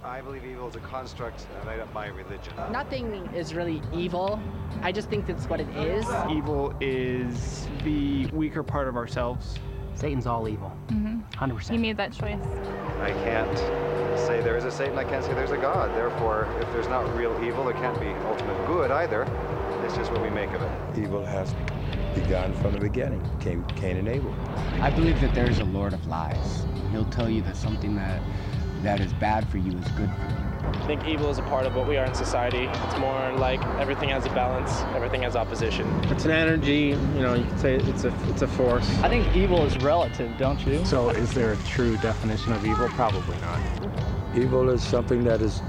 I believe evil is a construct made up by religion. Nothing is really evil. I just think that's what it is. Evil is the weaker part of ourselves. Satan's all evil. 100%. He made that choice. I can't say there is a Satan, I can't say there's a God. Therefore, if there's not real evil, there can't be ultimate good either. It's just what we make of it. Evil has begun from the beginning, Cain and Abel. I believe that there's a Lord of lies. He'll tell you that something that is bad for you is good for you. I think evil is a part of what we are in society. It's more like everything has a balance, everything has opposition. It's an energy, you could say it's a force. I think evil is relative, don't you? So is there a true definition of evil? Probably not. Evil is something that is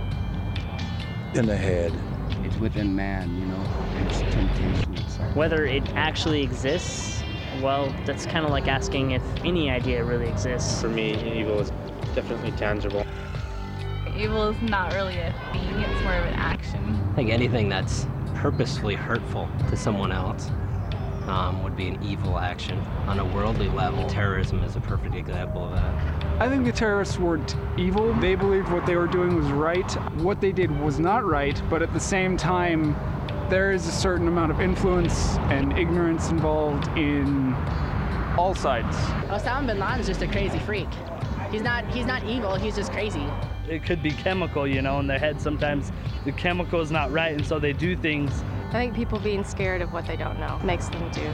in the head. It's within man, it's temptation itself. Whether it actually exists, well, that's kind of like asking if any idea really exists. For me, evil is definitely tangible. Evil is not really a thing, it's more of an action. I think anything that's purposefully hurtful to someone else would be an evil action. On a worldly level, terrorism is a perfect example of that. I think the terrorists weren't evil. They believed what they were doing was right. What they did was not right, but at the same time, there is a certain amount of influence and ignorance involved in all sides. Osama bin Laden's just a crazy freak. He's not evil, he's just crazy. It could be chemical, in their head. Sometimes the chemical is not right, and so they do things. I think people being scared of what they don't know makes them do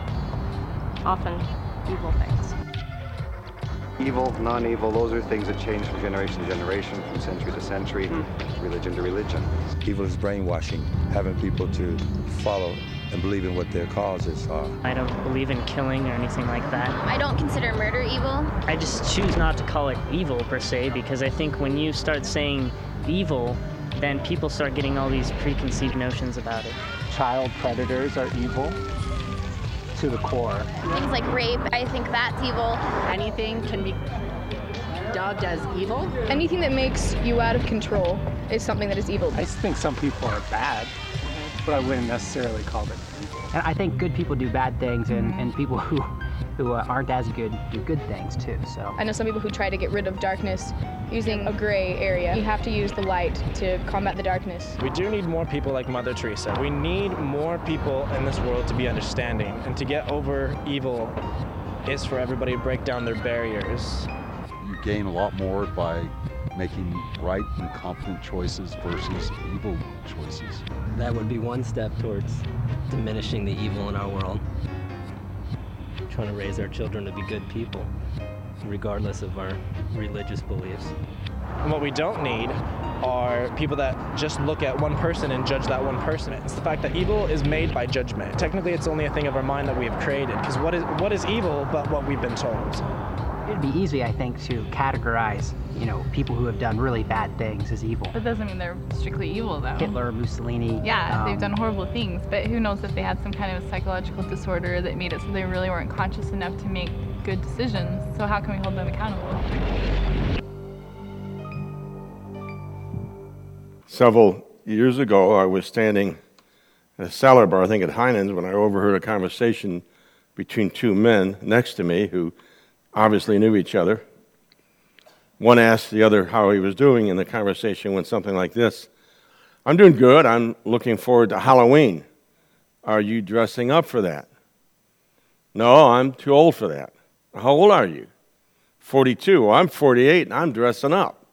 often evil things. Evil, non-evil, those are things that change from generation to generation, from century to century, religion to religion. Evil is brainwashing, having people to follow and believe in what their causes are. I don't believe in killing or anything like that. I don't consider murder evil. I just choose not to call it evil per se, because I think when you start saying evil, then people start getting all these preconceived notions about it. Child predators are evil to the core. Things like rape, I think that's evil. Anything can be dubbed as evil. Anything that makes you out of control is something that is evil. I just think some people are bad, but I wouldn't necessarily call it evil. And I think good people do bad things, and people who aren't as good do good things too. So I know some people who try to get rid of darkness using a gray area. You have to use the light to combat the darkness. We do need more people like Mother Teresa. We need more people in this world to be understanding, and to get over evil is for everybody to break down their barriers. You gain a lot more by making right and confident choices versus evil choices. that would be one step towards diminishing the evil in our world. Trying to raise our children to be good people, regardless of our religious beliefs. And what we don't need are people that just look at one person and judge that one person. It's the fact that evil is made by judgment. Technically, it's only a thing of our mind that we have created, because what is evil but what we've been told? It'd be easy, I think, to categorize, people who have done really bad things as evil. That doesn't mean they're strictly evil, though. Hitler, Mussolini. Yeah, they've done horrible things, but who knows if they had some kind of psychological disorder that made it so they really weren't conscious enough to make good decisions. So how can we hold them accountable? Several years ago, I was standing at a salad bar, I think at Heinen's, when I overheard a conversation between two men next to me who obviously knew each other. One asked the other how he was doing, and the conversation went something like this: "I'm doing good. I'm looking forward to Halloween. Are you dressing up for that?" "No, I'm too old for that." "How old are you?" 42. "Well, I'm 48, and I'm dressing up."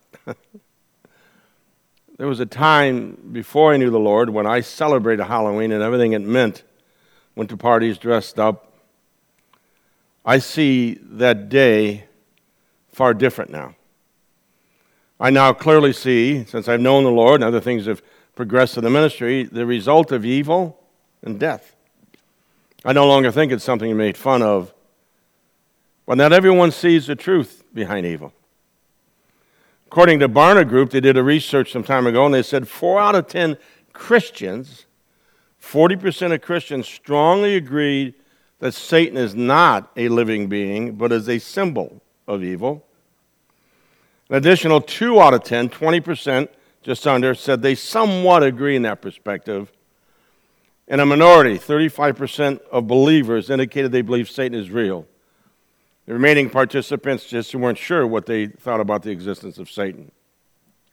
There was a time before I knew the Lord when I celebrated Halloween and everything it meant. Went to parties dressed up. I see that day far different now. I now clearly see, since I've known the Lord and other things have progressed in the ministry, the result of evil and death. I no longer think it's something made fun of, but not everyone sees the truth behind evil. According to Barna Group, they did a research some time ago, and they said 4 out of 10 Christians, 40% of Christians strongly agreed that Satan is not a living being, but is a symbol of evil. An additional 2 out of 10, 20%, just under, said they somewhat agree in that perspective. And a minority, 35% of believers, indicated they believe Satan is real. The remaining participants just weren't sure what they thought about the existence of Satan.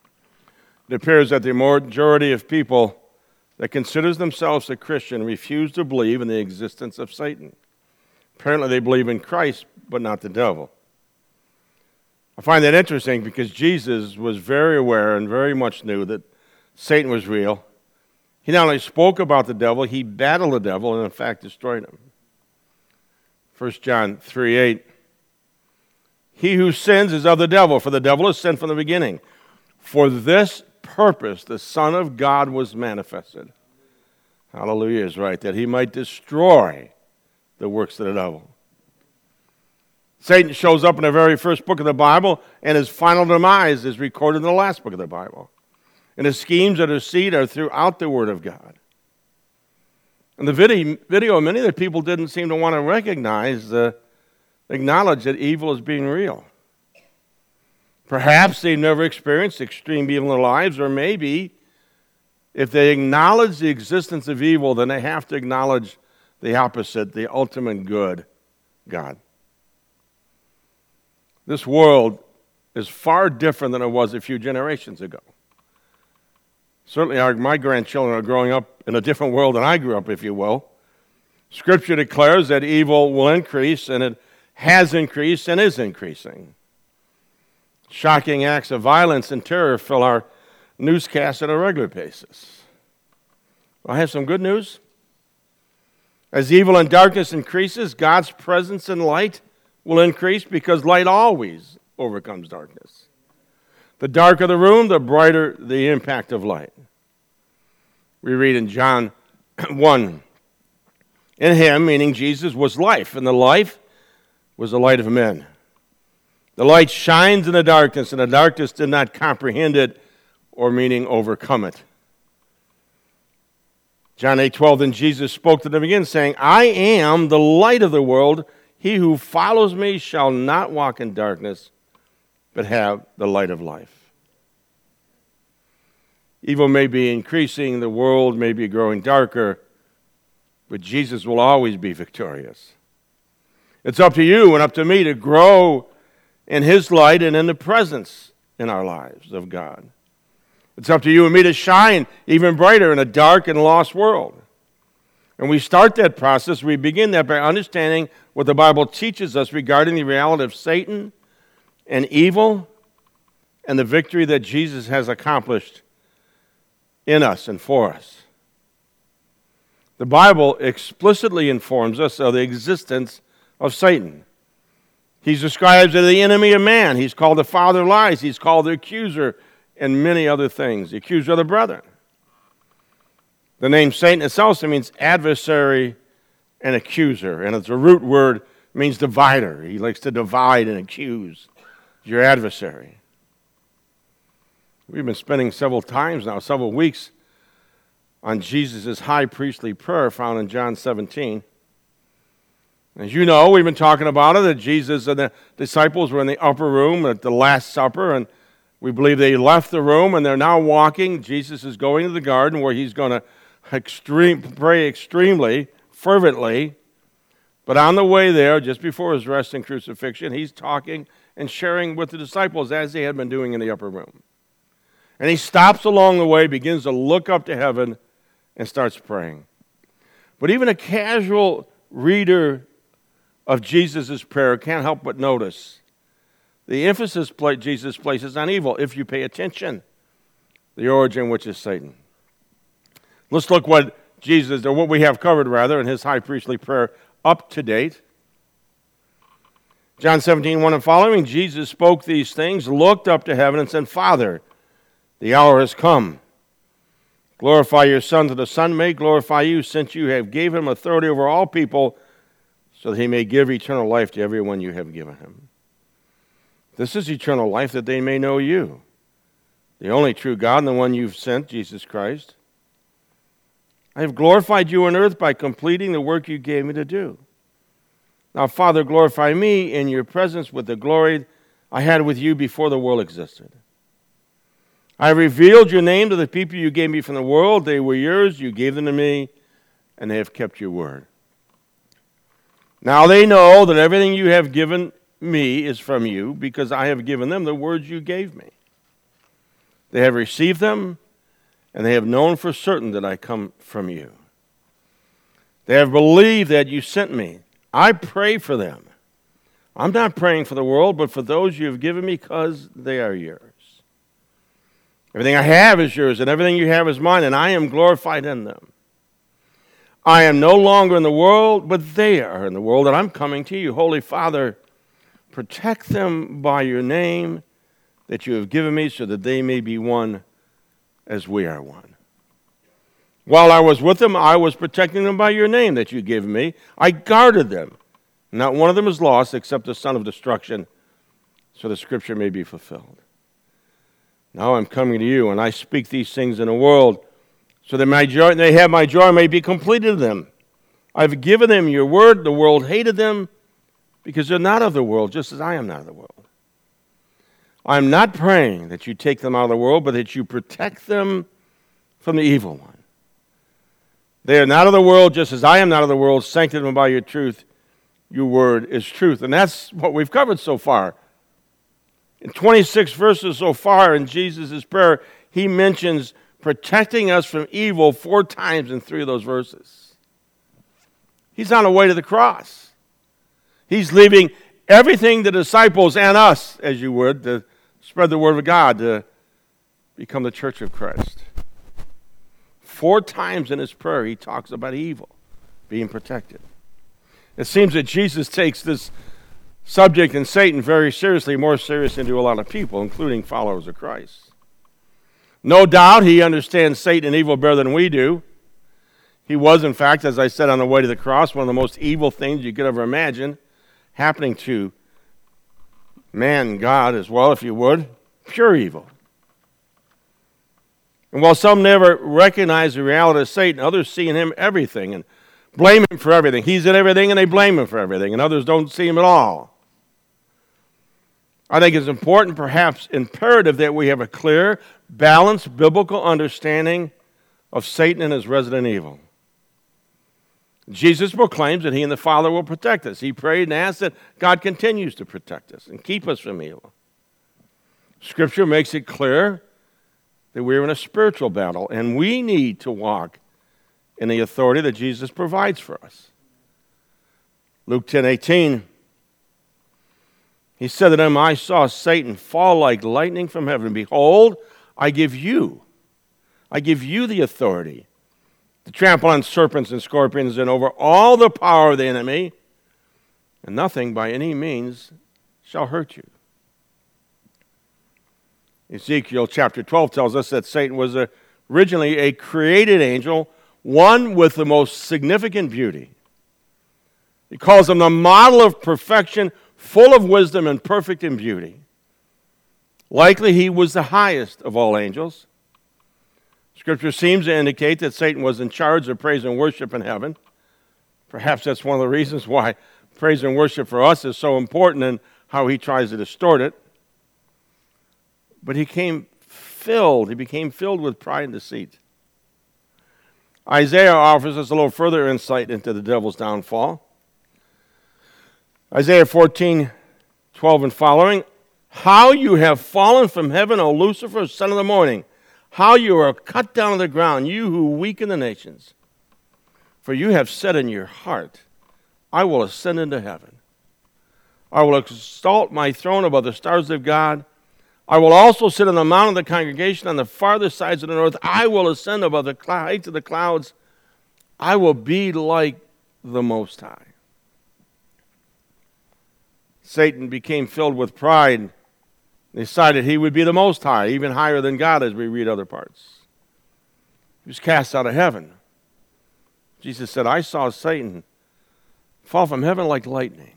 It appears that the majority of people that considers themselves a Christian refuse to believe in the existence of Satan. Apparently they believe in Christ, but not the devil. I find that interesting because Jesus was very aware and very much knew that Satan was real. He not only spoke about the devil, he battled the devil and in fact destroyed him. 1 John 3:8. He who sins is of the devil, for the devil has sinned from the beginning. For this purpose the Son of God was manifested. Hallelujah is right, that he might destroy the works of the devil. Satan shows up in the very first book of the Bible, and his final demise is recorded in the last book of the Bible. And his schemes and his seed are throughout the Word of God. In the video, many of the people didn't seem to want to acknowledge that evil is being real. Perhaps they've never experienced extreme evil in their lives, or maybe if they acknowledge the existence of evil, then they have to acknowledge the opposite, the ultimate good, God. This world is far different than it was a few generations ago. Certainly my grandchildren are growing up in a different world than I grew up, if you will. Scripture declares that evil will increase, and it has increased and is increasing. Shocking acts of violence and terror fill our newscasts on a regular basis. I have some good news. As evil and darkness increases, God's presence and light will increase because light always overcomes darkness. The darker the room, the brighter the impact of light. We read in John 1, in him, meaning Jesus, was life, and the life was the light of men. The light shines in the darkness, and the darkness did not comprehend it, or meaning overcome it. John 8:12, then Jesus spoke to them again, saying, I am the light of the world. He who follows me shall not walk in darkness, but have the light of life. Evil may be increasing, the world may be growing darker, but Jesus will always be victorious. It's up to you and up to me to grow in his light and in the presence in our lives of God. It's up to you and me to shine even brighter in a dark and lost world. And we start that process, we begin that by understanding what the Bible teaches us regarding the reality of Satan and evil and the victory that Jesus has accomplished in us and for us. The Bible explicitly informs us of the existence of Satan. He's described as the enemy of man. He's called the father of lies. He's called the accuser and many other things. The accuser of the brethren. The name Satan itself means adversary and accuser. And it's a root word, means divider. He likes to divide and accuse your adversary. We've been spending several weeks on Jesus' high priestly prayer found in John 17. As you know, we've been talking about it, that Jesus and the disciples were in the upper room at the Last Supper, and we believe they left the room and they're now walking. Jesus is going to the garden where he's going to pray extremely, fervently. But on the way there, just before his arrest and crucifixion, he's talking and sharing with the disciples as they had been doing in the upper room. And he stops along the way, begins to look up to heaven, and starts praying. But even a casual reader of Jesus' prayer can't help but notice the emphasis Jesus places on evil, if you pay attention, the origin which is Satan. Let's look what we have covered in his high priestly prayer up to date. John 17:1 and following, Jesus spoke these things, looked up to heaven and said, Father, the hour has come. Glorify your Son, that the Son may glorify you, since you have gave him authority over all people, so that he may give eternal life to everyone you have given him. This is eternal life, that they may know you, the only true God, and the one you've sent, Jesus Christ. I have glorified you on earth by completing the work you gave me to do. Now, Father, glorify me in your presence with the glory I had with you before the world existed. I revealed your name to the people you gave me from the world. They were yours, you gave them to me, and they have kept your word. Now they know that everything you have given me is from you, because I have given them the words you gave me. They have received them, and they have known for certain that I come from you. They have believed that you sent me. I pray for them. I'm not praying for the world, but for those you have given me, because they are yours. Everything I have is yours, and everything you have is mine, and I am glorified in them. I am no longer in the world, but they are in the world, and I'm coming to you. Holy Father, protect them by your name that you have given me, so that they may be one as we are one. While I was with them, I was protecting them by your name that you gave me. I guarded them. Not one of them is lost except the son of destruction, so the scripture may be fulfilled. Now I'm coming to you, and I speak these things in the world, so that my joy, they have my joy may be completed in them. I've given them your word. The world hated them because they're not of the world, just as I am not of the world. I'm not praying that you take them out of the world, but that you protect them from the evil one. They are not of the world, just as I am not of the world. Sanctify them by your truth. Your word is truth. And that's what we've covered so far. In 26 verses so far in Jesus' prayer, he mentions protecting us from evil 4 times in 3 of those verses. He's on the way to the cross. He's leaving everything the disciples and us, as you would, to spread the word of God, to become the church of Christ. 4 times in his prayer, he talks about evil being protected. It seems that Jesus takes this subject and Satan very seriously, more serious than do a lot of people, including followers of Christ. No doubt he understands Satan and evil better than we do. He was, in fact, as I said, on the way to the cross, one of the most evil things you could ever imagine happening to man, God as well, if you would, pure evil. And while some never recognize the reality of Satan, others see in him everything and blame him for everything. He's in everything and they blame him for everything, and others don't see him at all. I think it's important, perhaps imperative, that we have a clear, balanced, biblical understanding of Satan and his resident evil. Jesus proclaims that he and the Father will protect us. He prayed and asked that God continues to protect us and keep us from evil. Scripture makes it clear that we're in a spiritual battle, and we need to walk in the authority that Jesus provides for us. Luke 10:18, he said to them, I saw Satan fall like lightning from heaven. Behold, I give you the authority to trample on serpents and scorpions and over all the power of the enemy, and nothing by any means shall hurt you. Ezekiel chapter 12 tells us that Satan was originally a created angel, one with the most significant beauty. He calls him the model of perfection, full of wisdom and perfect in beauty. Likely he was the highest of all angels. Scripture seems to indicate that Satan was in charge of praise and worship in heaven. Perhaps that's one of the reasons why praise and worship for us is so important and how he tries to distort it. But he became filled with pride and deceit. Isaiah offers us a little further insight into the devil's downfall. Isaiah 14:12 and following, how you have fallen from heaven, O Lucifer, son of the morning. How you are cut down to the ground, you who weaken the nations. For you have said in your heart, I will ascend into heaven. I will exalt my throne above the stars of God. I will also sit on the mount of the congregation on the farthest sides of the north. I will ascend above the heights of the clouds. I will be like the Most High. Satan became filled with pride. Decided he would be the Most High, even higher than God, as we read other parts. He was cast out of heaven. Jesus said, I saw Satan fall from heaven like lightning.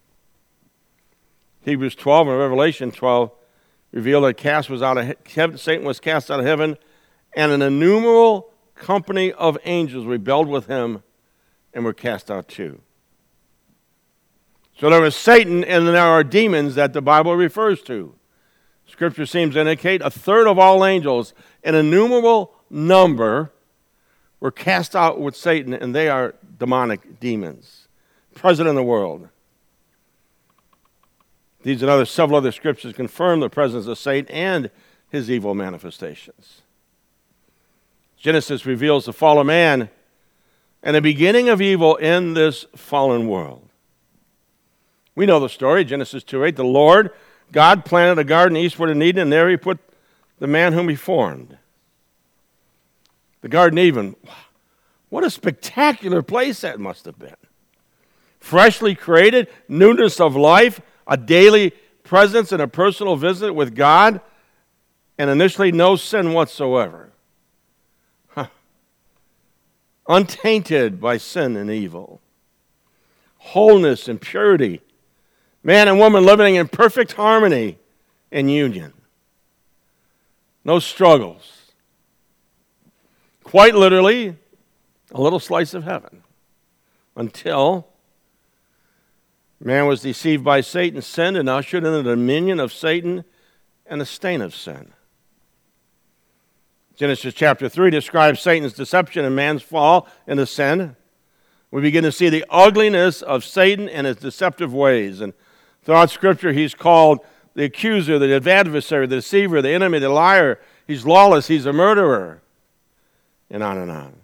Hebrews 12 and Revelation 12 reveal that Satan was cast out of heaven, and an innumerable company of angels rebelled with him and were cast out too. So there was Satan, and there are demons that the Bible refers to. Scripture seems to indicate 1/3 of all angels, an innumerable number, were cast out with Satan, and they are demonic demons, present in the world. These and several other scriptures confirm the presence of Satan and his evil manifestations. Genesis reveals the fall of man and the beginning of evil in this fallen world. We know the story, Genesis 2:8. The Lord God planted a garden eastward in Eden, and there he put the man whom he formed. The Garden of Eden. What a spectacular place that must have been. Freshly created, newness of life, a daily presence and a personal visit with God, and initially no sin whatsoever. Untainted by sin and evil. Wholeness and purity. Man and woman living in perfect harmony and union. No struggles. Quite literally, a little slice of heaven. Until man was deceived by Satan, sinned, and ushered into the dominion of Satan and the stain of sin. Genesis chapter 3 describes Satan's deception and man's fall into sin. We begin to see the ugliness of Satan and his deceptive ways. And throughout Scripture, he's called the accuser, the adversary, the deceiver, the enemy, the liar. He's lawless, he's a murderer, and on and on.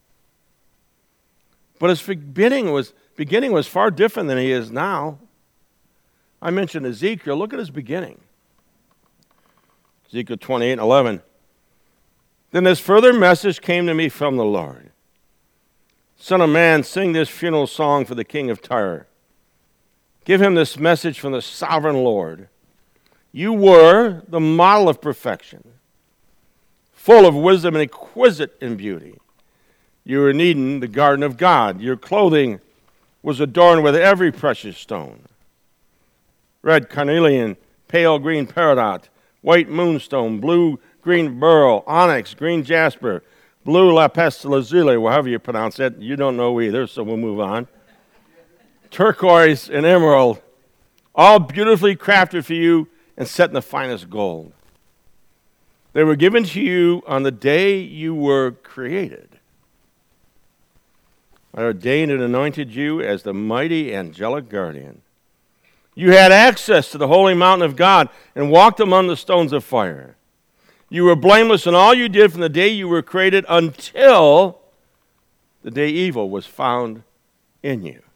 But his beginning was far different than he is now. I mentioned Ezekiel. Look at his beginning. Ezekiel 28:11. Then this further message came to me from the Lord. Son of man, sing this funeral song for the king of Tyre. Give him this message from the sovereign Lord. You were the model of perfection, full of wisdom and exquisite in beauty. You were in Eden, the garden of God. Your clothing was adorned with every precious stone. Red carnelian, pale green peridot, white moonstone, blue green beryl, onyx, green jasper, blue lapis lazuli, however you pronounce it. You don't know either, so we'll move on. Turquoise and emerald, all beautifully crafted for you and set in the finest gold. They were given to you on the day you were created. I ordained and anointed you as the mighty angelic guardian. You had access to the holy mountain of God and walked among the stones of fire. You were blameless in all you did from the day you were created until the day evil was found in you.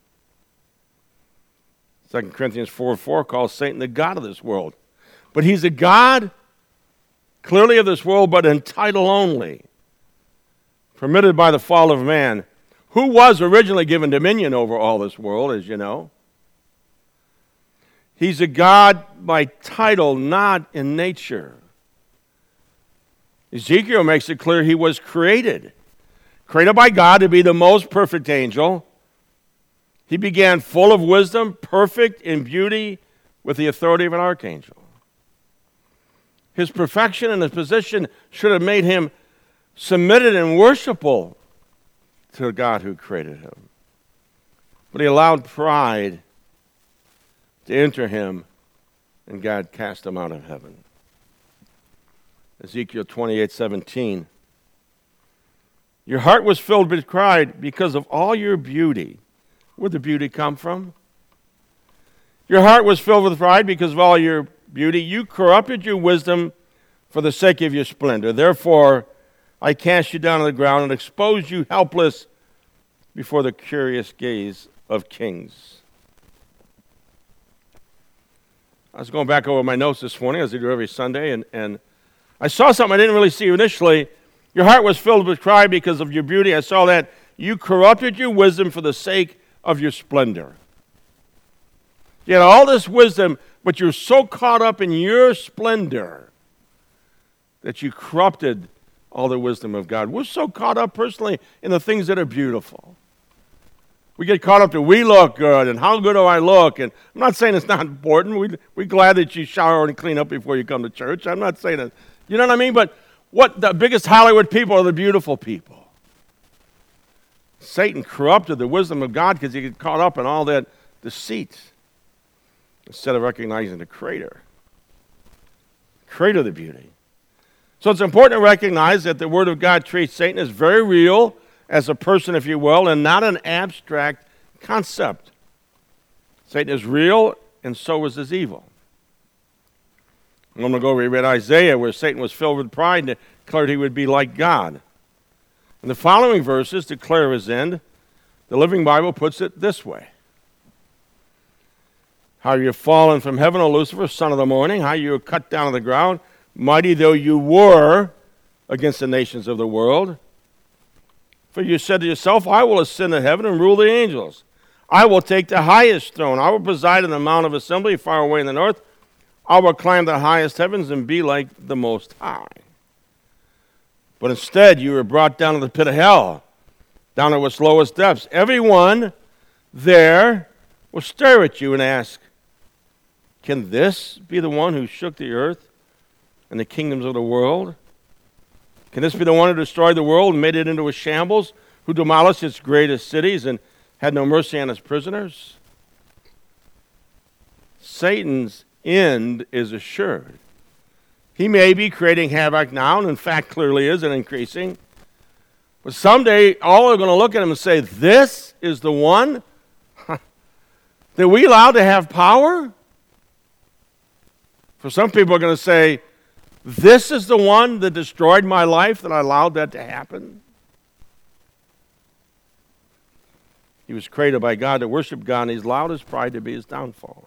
2 Corinthians 4:4 calls Satan the god of this world. But he's a god clearly of this world, but in title only, permitted by the fall of man, who was originally given dominion over all this world, as you know. He's a god by title, not in nature. Ezekiel makes it clear he was created by God to be the most perfect angel. He began full of wisdom, perfect in beauty, with the authority of an archangel. His perfection and his position should have made him submitted and worshipful to the God who created him. But he allowed pride to enter him, and God cast him out of heaven. Ezekiel 28:17. Your heart was filled with pride because of all your beauty. Where'd the beauty come from? Your heart was filled with pride because of all your beauty. You corrupted your wisdom for the sake of your splendor. Therefore, I cast you down on the ground and exposed you helpless before the curious gaze of kings. I was going back over my notes this morning, as I do every Sunday, and I saw something I didn't really see initially. Your heart was filled with pride because of your beauty. I saw that. You corrupted your wisdom for the sake of your splendor. You had all this wisdom, but you're so caught up in your splendor that you corrupted all the wisdom of God. We're so caught up personally in the things that are beautiful. We get caught up to we look good and how good do I look. And I'm not saying it's not important. We're glad that you shower and clean up before you come to church. I'm not saying that. You know what I mean? But what the biggest Hollywood people are the beautiful people. Satan corrupted the wisdom of God because he got caught up in all that deceit instead of recognizing the creator of the beauty. So it's important to recognize that the Word of God treats Satan as very real, as a person, if you will, and not an abstract concept. Satan is real, and so is his evil. A moment ago we read Isaiah where Satan was filled with pride and declared he would be like God. And the following verses declare his end. The Living Bible puts it this way. How you have fallen from heaven, O Lucifer, son of the morning, how you are cut down to the ground, mighty though you were against the nations of the world. For you said to yourself, I will ascend to heaven and rule the angels. I will take the highest throne. I will preside in the mount of assembly far away in the north. I will climb the highest heavens and be like the Most High. But instead you were brought down to the pit of hell, down to its lowest depths. Everyone there will stare at you and ask, can this be the one who shook the earth and the kingdoms of the world? Can this be the one who destroyed the world and made it into a shambles, who demolished its greatest cities and had no mercy on its prisoners? Satan's end is assured. He may be creating havoc now, and in fact clearly is and increasing. But someday all are going to look at him and say, this is the one that we allowed to have power? For some people are going to say, this is the one that destroyed my life, that I allowed that to happen. He was created by God to worship God, and he's allowed his pride to be his downfall.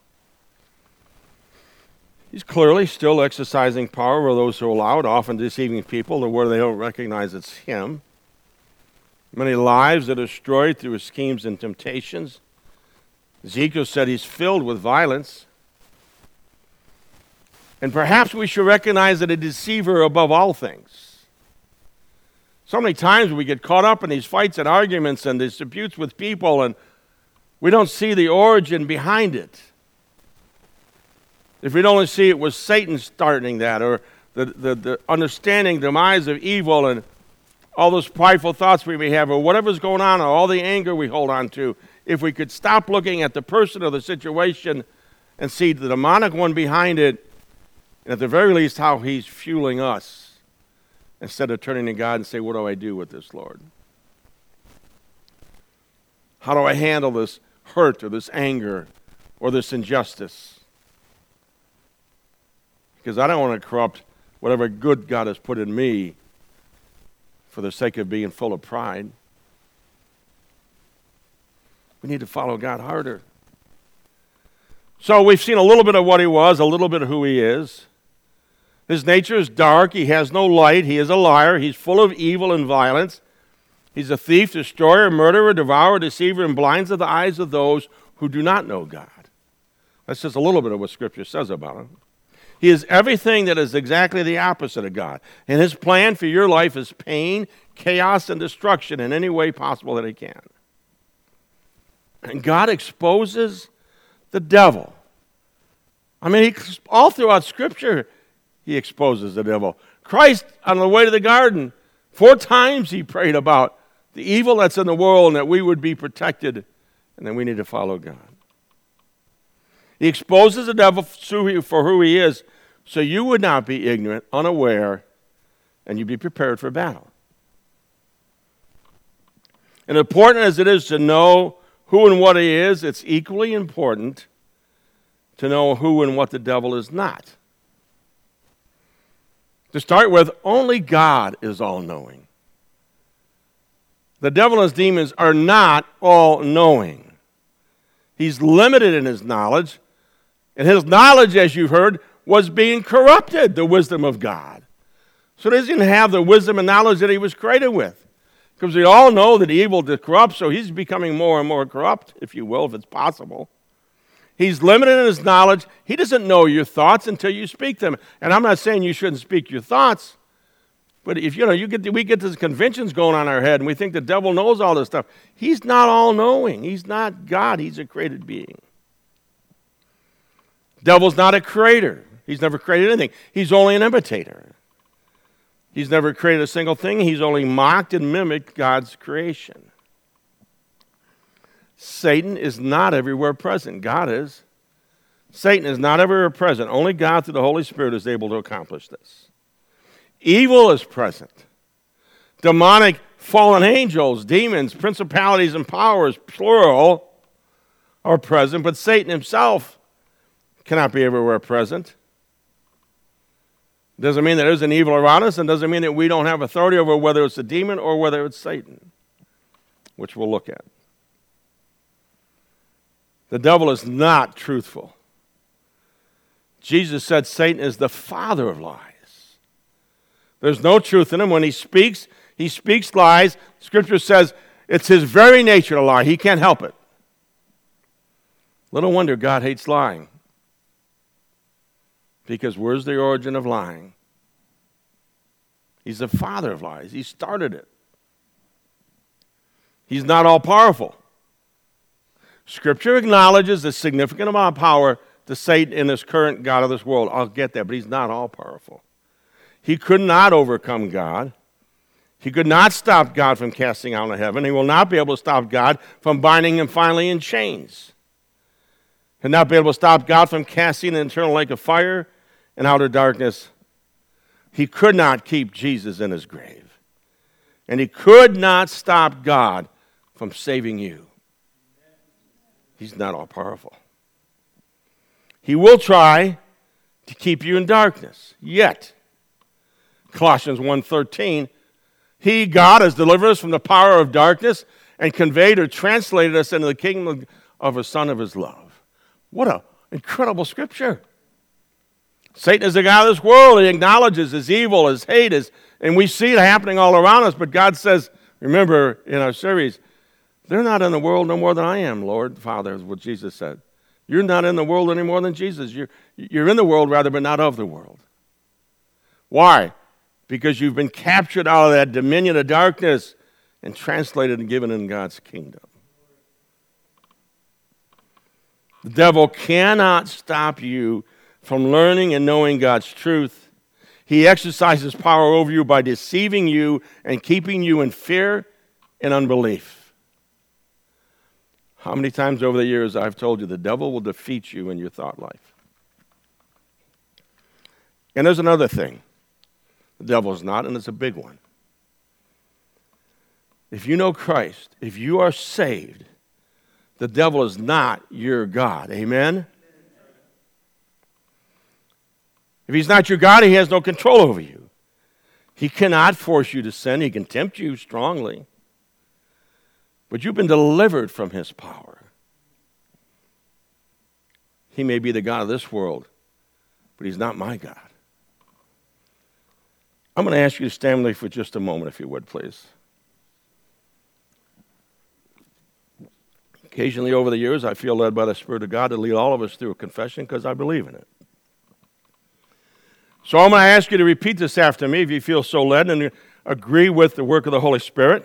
He's clearly still exercising power over those who allow it, often deceiving people to where they don't recognize it's him. Many lives are destroyed through his schemes and temptations. Ezekiel said he's filled with violence. And perhaps we should recognize that a deceiver above all things. So many times we get caught up in these fights and arguments and these disputes with people, and we don't see the origin behind it. If we'd only see it was Satan starting that, or the understanding the demise of evil and all those prideful thoughts we may have, or whatever's going on, or all the anger we hold on to, if we could stop looking at the person or the situation and see the demonic one behind it, and at the very least how he's fueling us, instead of turning to God and say, what do I do with this, Lord? How do I handle this hurt or this anger or this injustice? Because I don't want to corrupt whatever good God has put in me for the sake of being full of pride. We need to follow God harder. So we've seen a little bit of what he was, a little bit of who he is. His nature is dark. He has no light. He is a liar. He's full of evil and violence. He's a thief, destroyer, murderer, devourer, deceiver, and blinds the eyes of those who do not know God. That's just a little bit of what Scripture says about him. He is everything that is exactly the opposite of God. And his plan for your life is pain, chaos, and destruction in any way possible that he can. And God exposes the devil. I mean, all throughout Scripture, he exposes the devil. Christ, on the way to the garden, 4 times he prayed about the evil that's in the world and that we would be protected, and then we need to follow God. He exposes the devil for who he is, so you would not be ignorant, unaware, and you'd be prepared for battle. And important as it is to know who and what he is, it's equally important to know who and what the devil is not. To start with, only God is all-knowing. The devil and his demons are not all-knowing. He's limited in his knowledge, and his knowledge, as you've heard, was being corrupted, the wisdom of God. So he doesn't have the wisdom and knowledge that he was created with. Because we all know that evil is corrupt, so he's becoming more and more corrupt, if you will, if it's possible. He's limited in his knowledge. He doesn't know your thoughts until you speak them. And I'm not saying you shouldn't speak your thoughts, but if we get these conventions going on in our head and we think the devil knows all this stuff. He's not all-knowing. He's not God. He's a created being. Devil's not a creator. He's never created anything. He's only an imitator. He's never created a single thing. He's only mocked and mimicked God's creation. Satan is not everywhere present. God is. Satan is not everywhere present. Only God through the Holy Spirit is able to accomplish this. Evil is present. Demonic fallen angels, demons, principalities, and powers, plural, are present, but Satan himself cannot be everywhere present. Doesn't mean that there isn't evil around us, and doesn't mean that we don't have authority over whether it's a demon or whether it's Satan, which we'll look at. The devil is not truthful. Jesus said Satan is the father of lies. There's no truth in him. When he speaks lies. Scripture says it's his very nature to lie. He can't help it. Little wonder God hates lying. Because where's the origin of lying? He's the father of lies. He started it. He's not all-powerful. Scripture acknowledges the significant amount of power to Satan in this current God of this world. I'll get that, but he's not all-powerful. He could not overcome God. He could not stop God from casting out of heaven. He will not be able to stop God from binding him finally in chains. He'll not be able to stop God from casting an eternal lake of fire and outer darkness. He could not keep Jesus in his grave. And he could not stop God from saving you. He's not all-powerful. He will try to keep you in darkness, yet. Colossians 1:13, he, God, has delivered us from the power of darkness and conveyed or translated us into the kingdom of the Son of his love. What an incredible scripture. Satan is the God of this world. He acknowledges his evil, his hate, and we see it happening all around us. But God says, remember in our series, they're not in the world no more than I am, Lord, Father, is what Jesus said. You're not in the world any more than Jesus. You're in the world, rather, but not of the world. Why? Because you've been captured out of that dominion of darkness and translated and given in God's kingdom. The devil cannot stop you from learning and knowing God's truth. He exercises power over you by deceiving you and keeping you in fear and unbelief. How many times over the years I've told you the devil will defeat you in your thought life? And there's another thing. The devil is not, and it's a big one. If you know Christ, if you are saved, the devil is not your God. Amen? If he's not your God, he has no control over you. He cannot force you to sin. He can tempt you strongly. But you've been delivered from his power. He may be the God of this world, but he's not my God. I'm going to ask you to stand with me for just a moment, if you would, please. Occasionally over the years, I feel led by the Spirit of God to lead all of us through a confession because I believe in it. So I'm going to ask you to repeat this after me if you feel so led and agree with the work of the Holy Spirit.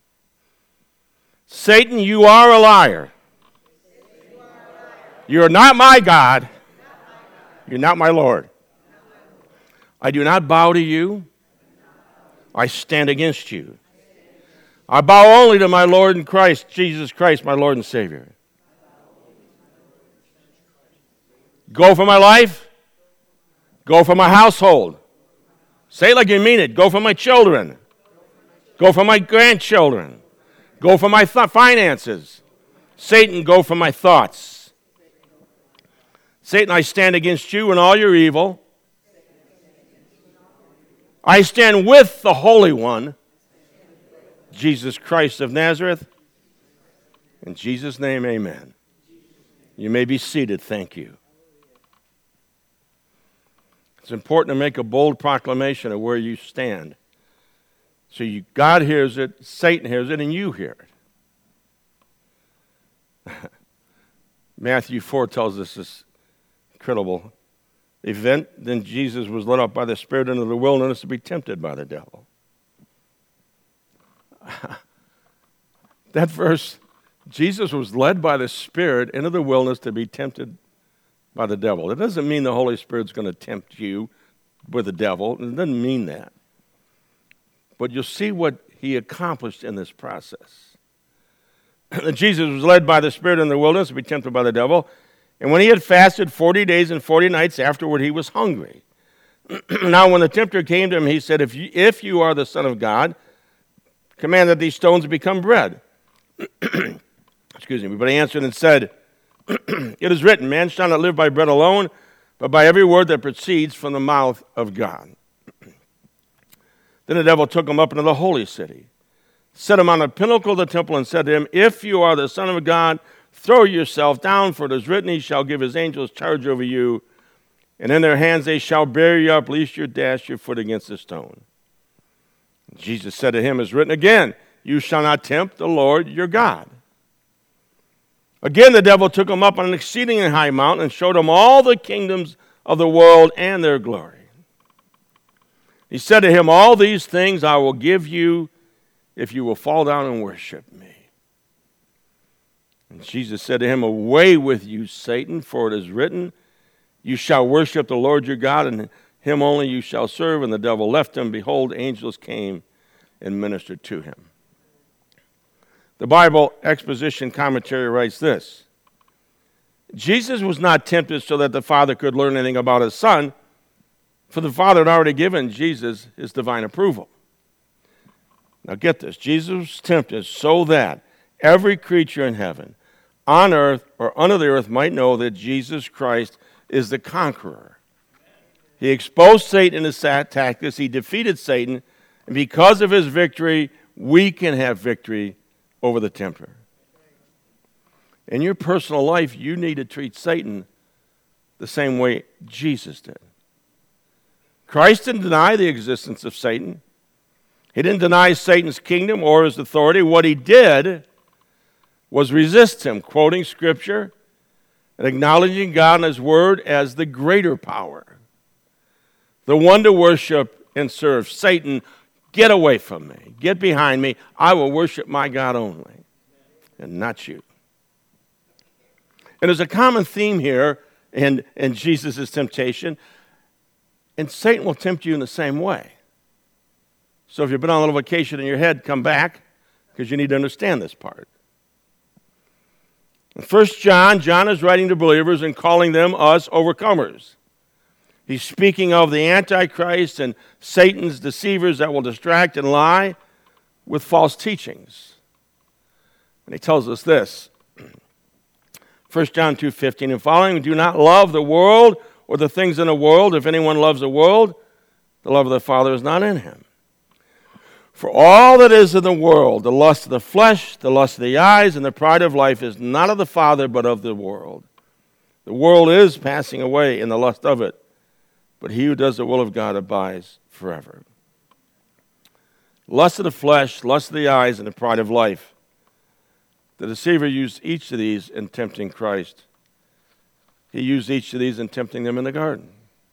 Satan, you are a liar. You are not my God. You're not my Lord. I do not bow to you. I stand against you. I bow only to my Lord and Christ, Jesus Christ, my Lord and Savior. Go for my life. Go for my household. Say it like you mean it. Go for my children. Go for my grandchildren. Go for my finances. Satan, go for my thoughts. Satan, I stand against you and all your evil. I stand with the Holy One, Jesus Christ of Nazareth. In Jesus' name, amen. You may be seated. Thank you. It's important to make a bold proclamation of where you stand. So God hears it, Satan hears it, and you hear it. Matthew 4 tells us this incredible event. Then Jesus was led up by the Spirit into the wilderness to be tempted by the devil. That verse, Jesus was led by the Spirit into the wilderness to be tempted by the devil. It doesn't mean the Holy Spirit's going to tempt you with the devil. It doesn't mean that. But you'll see what he accomplished in this process. Jesus was led by the Spirit in the wilderness to be tempted by the devil. And when he had fasted 40 days and 40 nights, afterward he was hungry. Now when the tempter came to him, he said, if you are the Son of God, command that these stones become bread. Excuse me. But he answered and said, it is written, man shall not live by bread alone, but by every word that proceeds from the mouth of God. Then the devil took him up into the holy city, set him on the pinnacle of the temple, and said to him, "If you are the Son of God, throw yourself down, for it is written, he shall give his angels charge over you, and in their hands they shall bear you up, lest you dash your foot against a stone." And Jesus said to him, "It is written again, you shall not tempt the Lord your God." Again the devil took him up on an exceedingly high mountain and showed him all the kingdoms of the world and their glory. He said to him, "All these things I will give you if you will fall down and worship me." And Jesus said to him, "Away with you, Satan, for it is written, you shall worship the Lord your God, and him only you shall serve." And the devil left him. Behold, angels came and ministered to him. The Bible Exposition Commentary writes this: Jesus was not tempted so that the Father could learn anything about his Son, for the Father had already given Jesus his divine approval. Now get this, Jesus was tempted so that every creature in heaven, on earth, or under the earth might know that Jesus Christ is the conqueror. He exposed Satan in his tactics, he defeated Satan, and because of his victory, we can have victory over the tempter. In your personal life, you need to treat Satan the same way Jesus did. Christ didn't deny the existence of Satan. He didn't deny Satan's kingdom or his authority. What he did was resist him, quoting Scripture and acknowledging God and his word as the greater power, the one to worship and serve. Satan, get away from me. Get behind me. I will worship my God only, and not you. And there's a common theme here in Jesus' temptation, and Satan will tempt you in the same way. So if you've been on a little vacation in your head, come back, because you need to understand this part. In 1 John is writing to believers and calling them us overcomers. He's speaking of the Antichrist and Satan's deceivers that will distract and lie with false teachings. And he tells us this, 1 John 2:15, and following, do not love the world or the things in the world. If anyone loves the world, the love of the Father is not in him. For all that is in the world, the lust of the flesh, the lust of the eyes, and the pride of life is not of the Father, but of the world. The world is passing away in the lust of it, but he who does the will of God abides forever. Lust of the flesh, lust of the eyes, and the pride of life. The deceiver used each of these in tempting Christ. He used each of these in tempting them in the garden.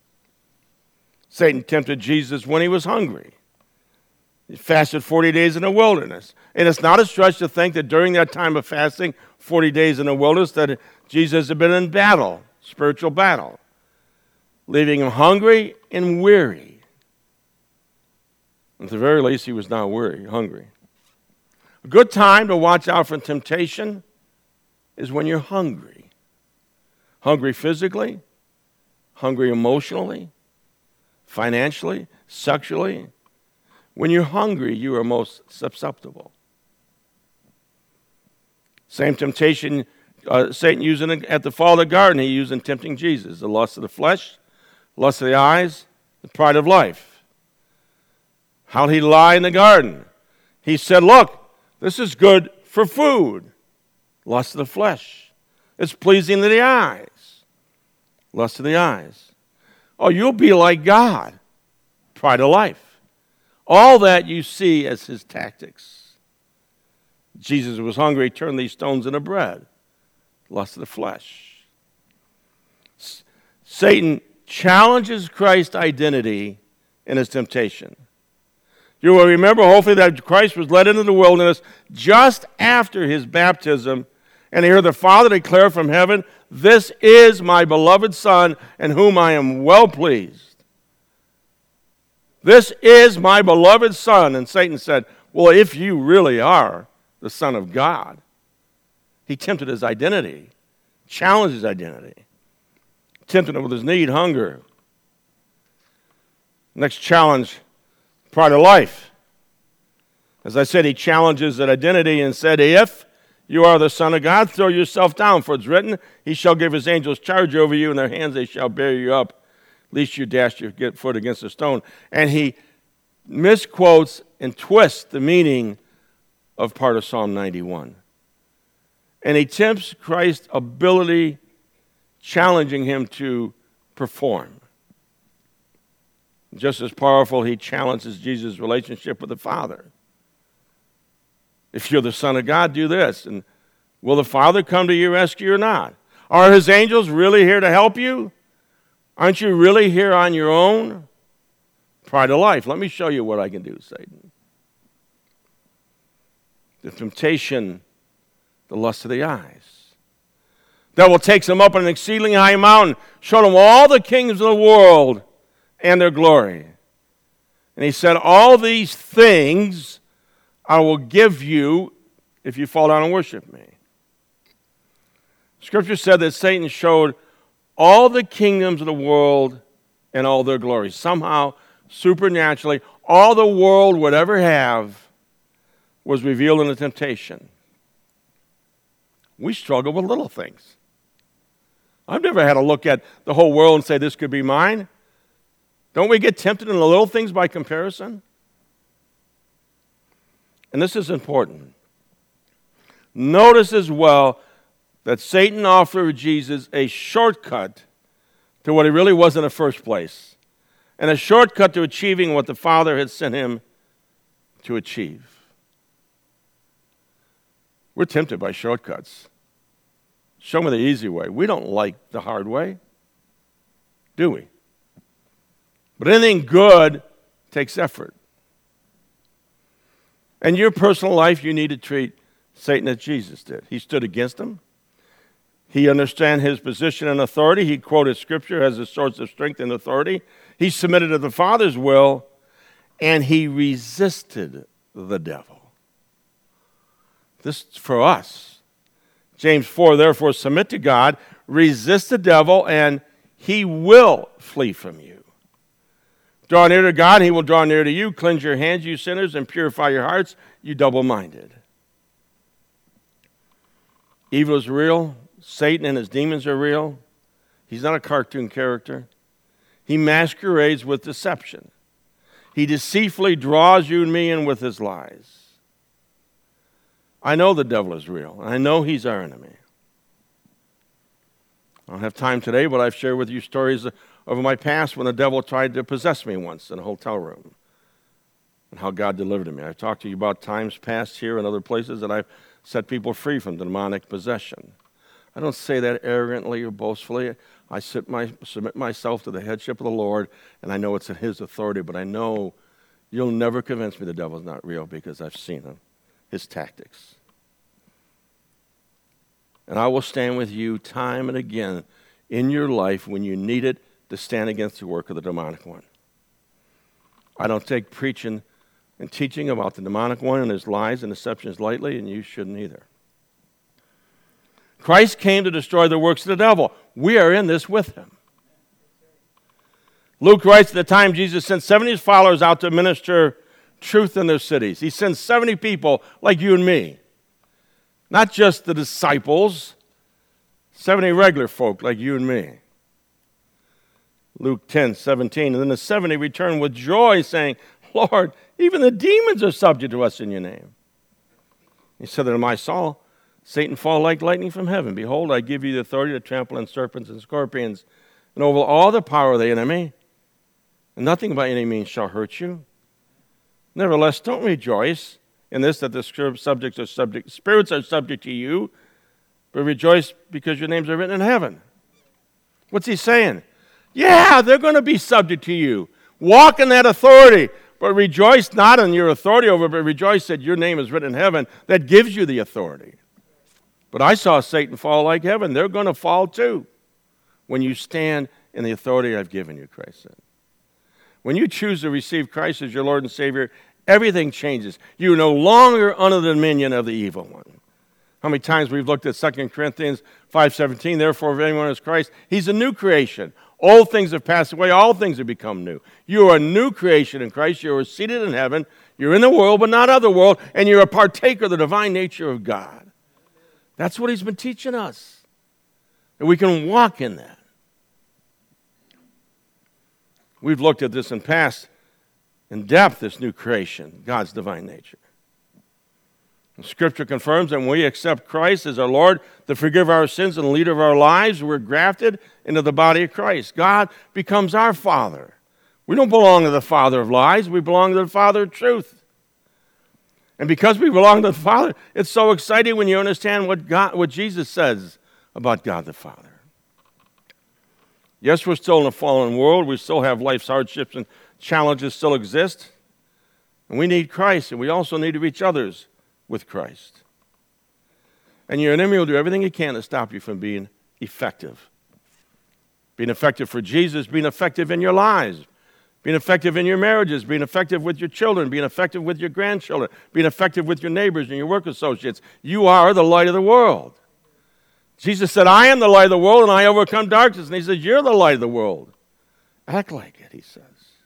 Satan tempted Jesus when he was hungry. He fasted 40 days in the wilderness. And it's not a stretch to think that during that time of fasting, 40 days in the wilderness, that Jesus had been in battle, spiritual battle, leaving him hungry and weary. At the very least, he was not weary, hungry. A good time to watch out for temptation is when you're hungry. Hungry physically, hungry emotionally, financially, sexually. When you're hungry, you are most susceptible. Same temptation Satan used at the fall of the garden, he used in tempting Jesus. The lust of the flesh, lust of the eyes, the pride of life. How did he lie in the garden? He said, look, this is good for food. Lust of the flesh. It's pleasing to the eyes. Lust of the eyes. Oh, you'll be like God. Pride of life. All that you see as his tactics. Jesus was hungry, he turned these stones into bread. Lust of the flesh. Satan challenges Christ's identity in his temptation. You will remember, hopefully, that Christ was led into the wilderness just after his baptism, and he heard the Father declare from heaven, "This is my beloved Son, in whom I am well pleased." This is my beloved Son. And Satan said, well, if you really are the Son of God. He tempted his identity, challenged his identity, tempted him with his need, hunger. Next challenge, pride of life. As I said, he challenges that identity and said, if you are the Son of God, throw yourself down, for it's written, he shall give his angels charge over you, in their hands they shall bear you up, lest you dash your foot against a stone. And he misquotes and twists the meaning of part of Psalm 91. And he tempts Christ's ability, challenging him to perform. Just as powerful, he challenges Jesus' relationship with the Father. If you're the Son of God, do this. And will the Father come to your rescue or not? Are his angels really here to help you? Aren't you really here on your own? Pride of life. Let me show you what I can do, Satan. The temptation, the lust of the eyes. Devil takes him up on an exceedingly high mountain, showed him all the kingdoms of the world and their glory. And he said, all these things I will give you if you fall down and worship me. Scripture said that Satan showed all the kingdoms of the world and all their glory. Somehow, supernaturally, all the world would ever have was revealed in the temptation. We struggle with little things. I've never had to look at the whole world and say, this could be mine. Don't we get tempted in the little things by comparison? And this is important. Notice as well that Satan offered Jesus a shortcut to what he really was in the first place, and a shortcut to achieving what the Father had sent him to achieve. We're tempted by shortcuts. Show me the easy way. We don't like the hard way, do we? But anything good takes effort. In your personal life, you need to treat Satan as Jesus did. He stood against him. He understood his position and authority. He quoted Scripture as a source of strength and authority. He submitted to the Father's will, and he resisted the devil. This is for us. James 4, therefore submit to God, resist the devil, and he will flee from you. Draw near to God, he will draw near to you. Cleanse your hands, you sinners, and purify your hearts, you double-minded. Evil is real. Satan and his demons are real. He's not a cartoon character. He masquerades with deception. He deceitfully draws you and me in with his lies. I know the devil is real. I know he's our enemy. I don't have time today, but I've shared with you stories of my past when the devil tried to possess me once in a hotel room and how God delivered me. I've talked to you about times past here and other places that I've set people free from demonic possession. I don't say that arrogantly or boastfully. I submit myself to the headship of the Lord, and I know it's in his authority, but I know you'll never convince me the devil's not real because I've seen him, his tactics. And I will stand with you time and again in your life when you need it to stand against the work of the demonic one. I don't take preaching and teaching about the demonic one and his lies and deceptions lightly, and you shouldn't either. Christ came to destroy the works of the devil. We are in this with him. Luke writes, at the time Jesus sent 70 followers out to minister truth in their cities. He sends 70 people like you and me. Not just the disciples, 70 regular folk like you and me. Luke 10:17. And then the 70 returned with joy, saying, Lord, even the demons are subject to us in your name. He said to them, I saw Satan fall like lightning from heaven. Behold, I give you the authority to trample on serpents and scorpions and over all the power of the enemy, and nothing by any means shall hurt you. Nevertheless, don't rejoice in this, that the spirits are subject to you, but rejoice because your names are written in heaven. What's he saying? Yeah, they're going to be subject to you. Walk in that authority, but rejoice not in your authority over, but rejoice that your name is written in heaven. That gives you the authority. But I saw Satan fall like heaven. They're going to fall too when you stand in the authority I've given you, Christ said. When you choose to receive Christ as your Lord and Savior, everything changes. You are no longer under the dominion of the evil one. How many times we've looked at 2 Corinthians 5:17, therefore if anyone is Christ, he's a new creation. Old things have passed away, all things have become new. You are a new creation in Christ. You are seated in heaven. You're in the world, but not of the world, and you're a partaker of the divine nature of God. That's what he's been teaching us, that we can walk in that. We've looked at this in past in depth this new creation, God's divine nature. And Scripture confirms that when we accept Christ as our Lord to forgive our sins and leader of our lives, we're grafted into the body of Christ. God becomes our Father. We don't belong to the father of lies. We belong to the Father of truth. And because we belong to the Father, it's so exciting when you understand what Jesus says about God the Father. Yes, we're still in a fallen world. We still have life's hardships and challenges still exist. And we need Christ, and we also need to reach others with Christ. And your enemy will do everything he can to stop you from being effective. Being effective for Jesus, being effective in your lives, being effective in your marriages, being effective with your children, being effective with your grandchildren, being effective with your neighbors and your work associates. You are the light of the world. Jesus said, I am the light of the world, and I overcome darkness. And he says, you're the light of the world. Act like it, he says.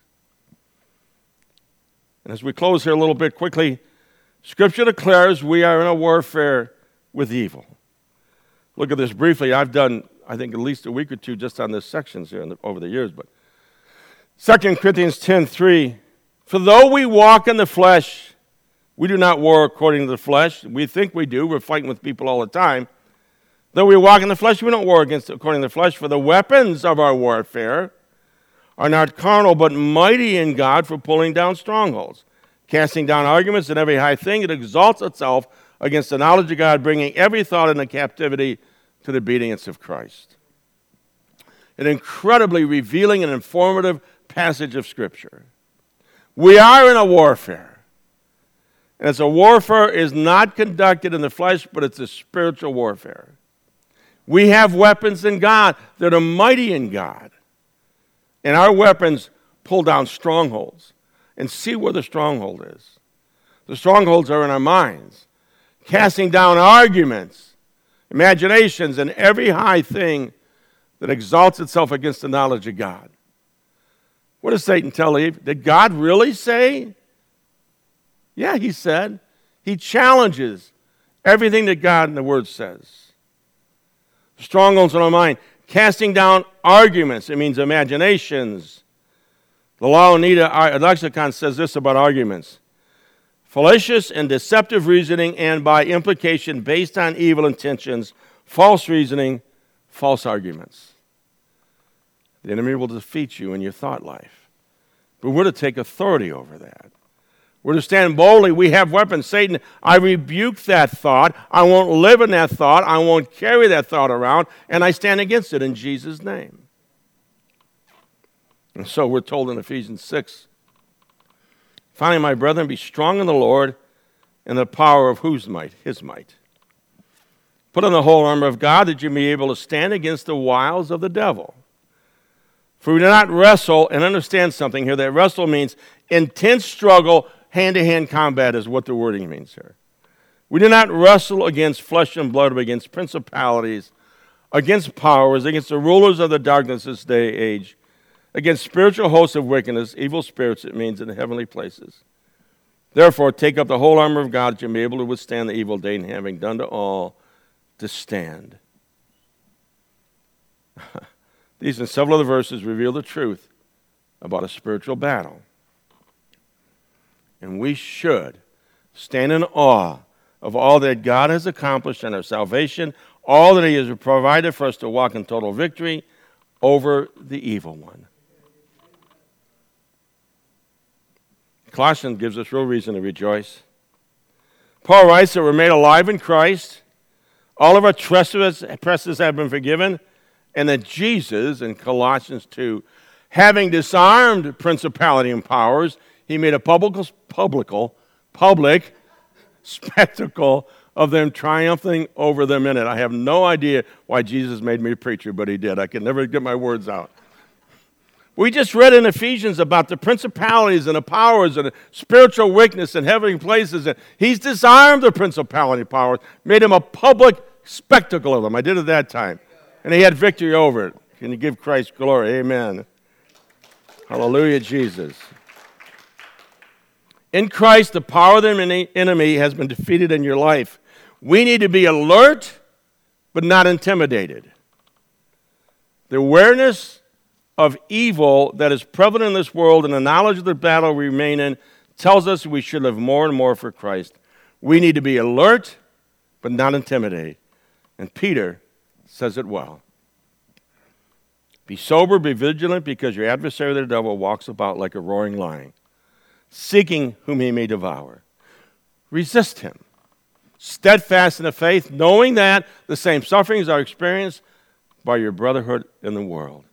And as we close here a little bit quickly, Scripture declares we are in a warfare with evil. Look at this briefly. I've done, I think, at least a week or two just on this sections here over the years. But 2 Corinthians 10:3, for though we walk in the flesh, we do not war according to the flesh. We think we do. We're fighting with people all the time. Though we walk in the flesh, we don't war according to the flesh. For the weapons of our warfare are not carnal, but mighty in God for pulling down strongholds, casting down arguments and every high thing that exalts itself against the knowledge of God, bringing every thought into captivity to the obedience of Christ. An incredibly revealing and informative passage of Scripture. We are in a warfare. And it's a warfare is not conducted in the flesh, but it's a spiritual warfare. We have weapons in God that are mighty in God. And our weapons pull down strongholds. And see where the stronghold is. The strongholds are in our minds. Casting down arguments, imaginations, and every high thing that exalts itself against the knowledge of God. What does Satan tell Eve? Did God really say? Yeah, he said. He challenges everything that God in the Word says. Strongholds in our mind. Casting down arguments. It means imaginations. The Louw-Nida lexicon says this about arguments. Fallacious and deceptive reasoning, and by implication based on evil intentions, false reasoning, false arguments. The enemy will defeat you in your thought life. But we're to take authority over that. We're to stand boldly. We have weapons. Satan, I rebuke that thought. I won't live in that thought. I won't carry that thought around. And I stand against it in Jesus' name. And so we're told in Ephesians 6, finally, my brethren, be strong in the Lord and the power of whose might? His might. Put on the whole armor of God that you may be able to stand against the wiles of the devil. For we do not wrestle, and understand something here, that wrestle means intense struggle, hand-to-hand combat is what the wording means here. We do not wrestle against flesh and blood, but against principalities, against powers, against the rulers of the darkness this day age, against spiritual hosts of wickedness, evil spirits, it means, in the heavenly places. Therefore, take up the whole armor of God that you may be able to withstand the evil day, and having done to all, to stand. These and several other verses reveal the truth about a spiritual battle. And we should stand in awe of all that God has accomplished in our salvation, all that He has provided for us to walk in total victory over the evil one. Colossians gives us real reason to rejoice. Paul writes that we're made alive in Christ. All of our trespasses have been forgiven. And that Jesus, in Colossians 2, having disarmed principality and powers, He made a public spectacle of them, triumphing over them in it. I have no idea why Jesus made me a preacher, but He did. I can never get my words out. We just read in Ephesians about the principalities and the powers and the spiritual wickedness in heavenly places. And He's disarmed the principality powers, made them a public spectacle of them. I did it that time. And He had victory over it. Can you give Christ glory? Amen. Hallelujah, Jesus. In Christ, the power of the enemy has been defeated in your life. We need to be alert, but not intimidated. The awareness of evil that is prevalent in this world and the knowledge of the battle we remain in tells us we should live more and more for Christ. We need to be alert, but not intimidated. And Peter says it well. Be sober, be vigilant, because your adversary, the devil, walks about like a roaring lion, seeking whom he may devour. Resist him, steadfast in the faith, knowing that the same sufferings are experienced by your brotherhood in the world.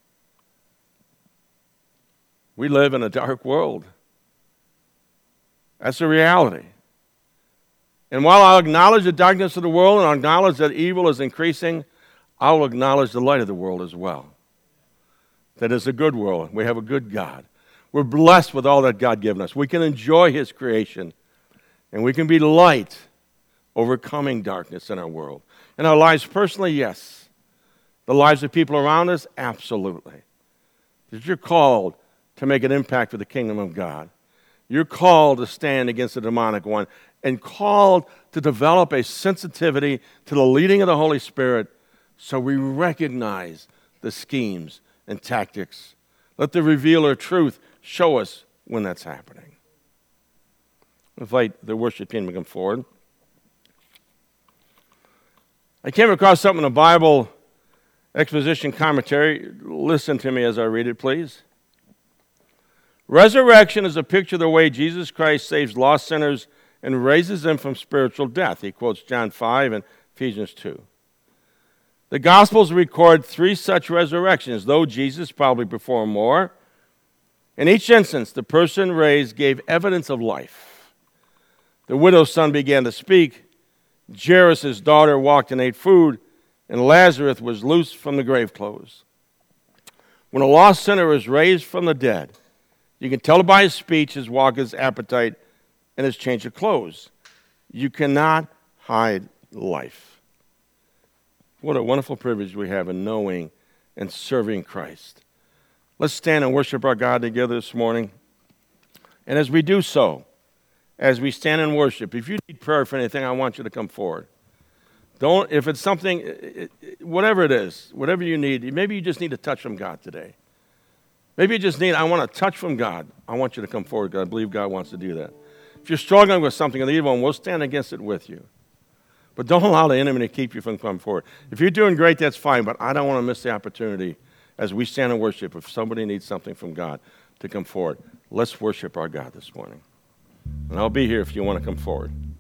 We live in a dark world. That's a reality. And while I'll acknowledge the darkness of the world and I'll acknowledge that evil is increasing, I will acknowledge the light of the world as well. That it's a good world. We have a good God. We're blessed with all that God given us. We can enjoy his creation, and we can be light, overcoming darkness in our world. In our lives personally, yes. The lives of people around us, absolutely. Because you're called to make an impact for the kingdom of God. You're called to stand against the demonic one and called to develop a sensitivity to the leading of the Holy Spirit so we recognize the schemes and tactics. Let the revealer of truth show us when that's happening. I invite the worship team to come forward. I came across something in the Bible exposition commentary. Listen to me as I read it, please. Resurrection is a picture of the way Jesus Christ saves lost sinners and raises them from spiritual death. He quotes John 5 and Ephesians 2. The Gospels record 3 such resurrections, though Jesus probably performed more. In each instance, the person raised gave evidence of life. The widow's son began to speak. Jairus' daughter walked and ate food, and Lazarus was loosed from the grave clothes. When a lost sinner is raised from the dead, you can tell by his speech, his walk, his appetite, and his change of clothes. You cannot hide life. What a wonderful privilege we have in knowing and serving Christ. Let's stand and worship our God together this morning. And as we do so, as we stand and worship, if you need prayer for anything, I want you to come forward. If it's something, whatever it is, whatever you need, maybe you just need a touch from God today. Maybe you just need, I want a touch from God. I want you to come forward, because I believe God wants to do that. If you're struggling with something in the evil one, we'll stand against it with you. But don't allow the enemy to keep you from coming forward. If you're doing great, that's fine, but I don't want to miss the opportunity as we stand and worship. If somebody needs something from God, to come forward. Let's worship our God this morning. And I'll be here if you want to come forward.